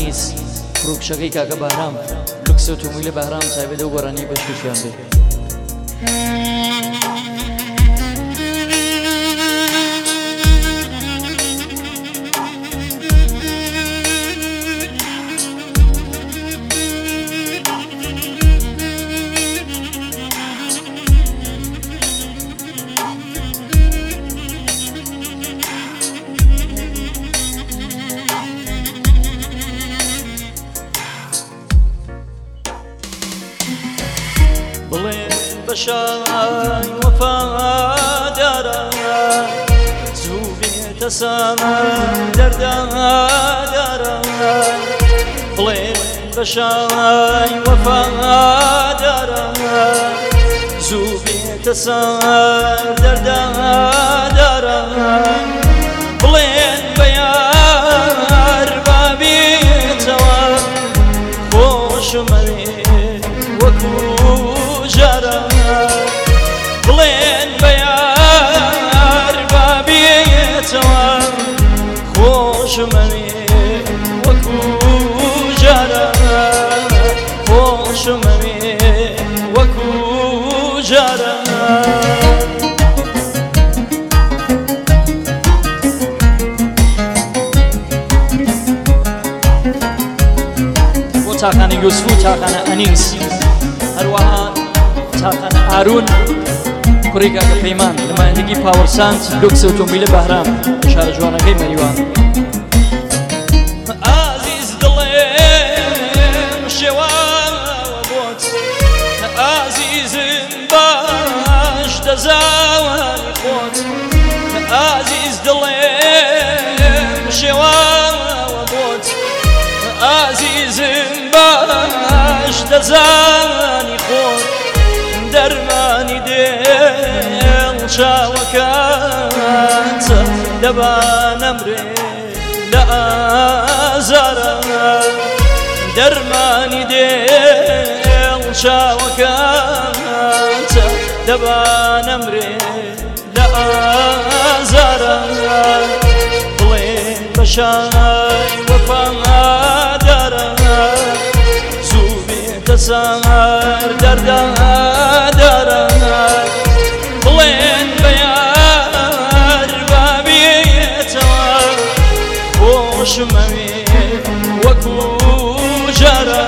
ئەنیس فڕۆکشەکەی کاکە بەهرام لوکس ئۆتۆمۆبیلە بەهرام تایبەتە و گۆڕانی بەشکوشیان بێ. بڵێن بەشای وەفادارە زوو بێتە سامەر دەردادارە بڵێن بەشای وەفادارە زوو بێتە سامەر دەردادارە بڵێن بە یار بابێتەوە خۆشمەوێ وەکو بڵێن بە یار بابێتەوە خۆشمەوێ وەکو جارە خۆشمەوێ وەکو جارە. بۆ تاقانە یوسف و تاقانە ئەنیس هەروەها تاقانە ئارون کوڕی کاکە پەیمان نمایندگی پاوەرساند لوکس ئۆتۆمۆبیلە بەهرام شارە جوانەکەی مەریوان. ئازیز دڵێم شێواوە بۆت ئازیزم باش دەزاوەی خۆت ئازیز دڵێم شێواوە بۆت ئازیزم باش دەزانی خۆت دەرمانی دێڵ چاوەکانتە دەبانەمرێ لە ئازارە دەرمانی دێڵ چاوەکانتە دەبانەمرێ لە ئازارە بڵێن بەشای وەفادارە زوو بێتە سامەر دەردادارە بڵێن بە یار بابێتەوە خۆشمەوێ وەکو جارە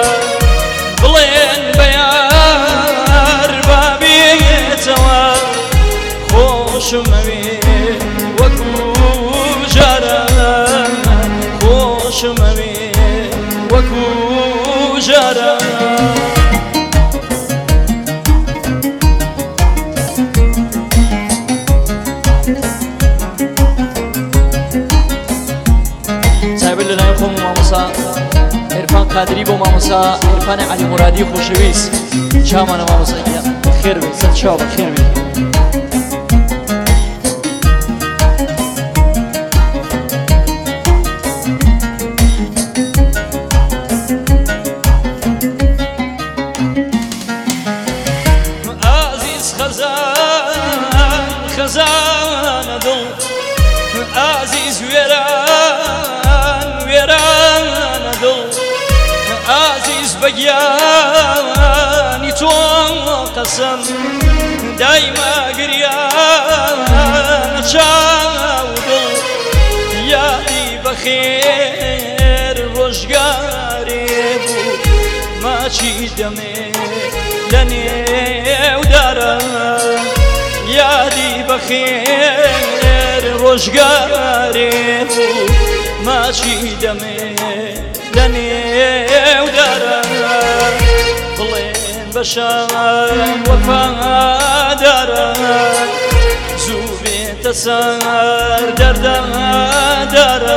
بڵێن بە یار بابێتەوە خۆشمەوێ وەکو جارە خۆشمەوێ وەکو جارە. تایبەت لە لای خۆم مامۆستا عێرفان قادری بۆ مامۆستا عێرفانی عەلی مورادی خۆشەویست چاومانە مامۆستا خێر بێت سەر چاو بەخێر بێت. خەزانە دڵ ئازیز وێران وێرانە دڵ ئازیز بەگیانی تۆ قەسەم دایما گریانە چاو دڵ یادی بەخێر ڕۆژگارێ بوو ماچی دەمێ لە نێودارە یادی بەخێر ڕۆژگارێ بوو ماچی دەمێ لە نێودارە بڵێن بەشای وەفادارە زوو بێتە سەر دەردادارە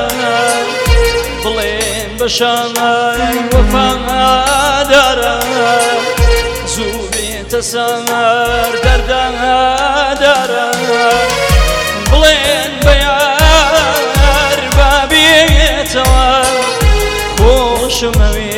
بڵێن بەشای وەفادارە زوو بێتە سەر دەردادارە بڵێن بە یار بابێتەوە خۆشمەوێ